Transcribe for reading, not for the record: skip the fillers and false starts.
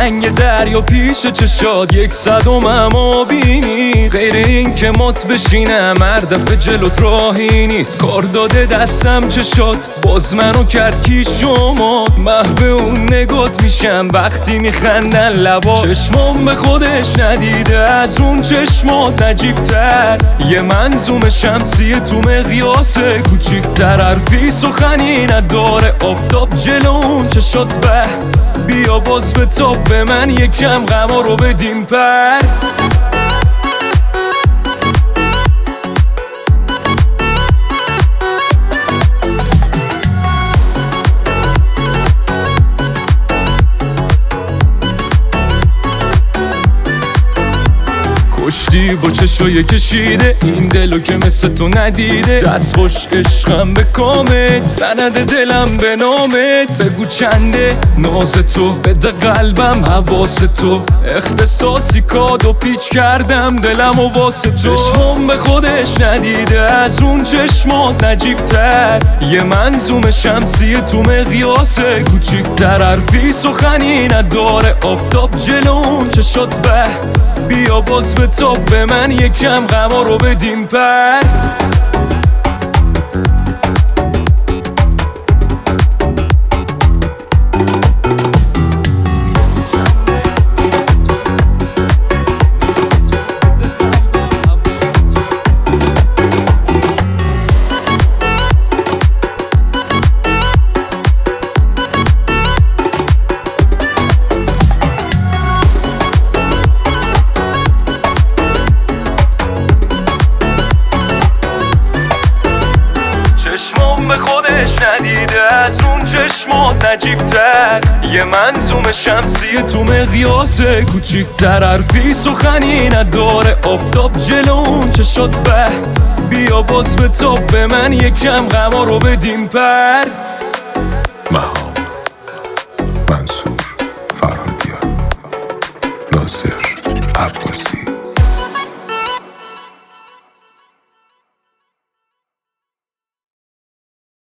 رنگ دریا پیش چشاد 100 آبی نیست، غیر این که مات بشینم هر دفعه جلوت راهی نیست. کار داده دستم چه شد باز منو کرد کی شما، محو اون نگات میشم وقتی میخندن لبا. چشمام به خودش ندیده از اون چشمات نجیبتر، یه منظوم شمسی تو مقیاس کوچیکتر. حرفی سخنی نداره آفتاب جلو اون چشات به، بیا باز به تاب به من یکم غما رو بدیم پر. کشتی با چشای کشیده این دلو که مثل تو ندیده، دست خوش عشقم به کامت، سند دلم به نامت. بگو چنده ناز تو بده قلبم حواس تو، اختصاصی کاد و پیچ کردم دلم و واسه تو. چشمام به خودش ندیده از اون چشمات نجیبتر، یه منظوم شمسی تو مقیاس کوچیکتر. حرفی سخنی نداره آفتاب جلو اون چشات به، بیا باز به تاب به من یکم غما رو بدیم پر. چشمام به خودش ندیده از اون چشمات نجیبتر، یه منظوم شمسی تو مقیاس کوچیکتر. حرفی سخنی نداره آفتاب جلو اون چشات به، بیا باز به تاب به من یکم غما رو بدیم پر. مهاب، منصور فرهادیان، ناصر عباسی.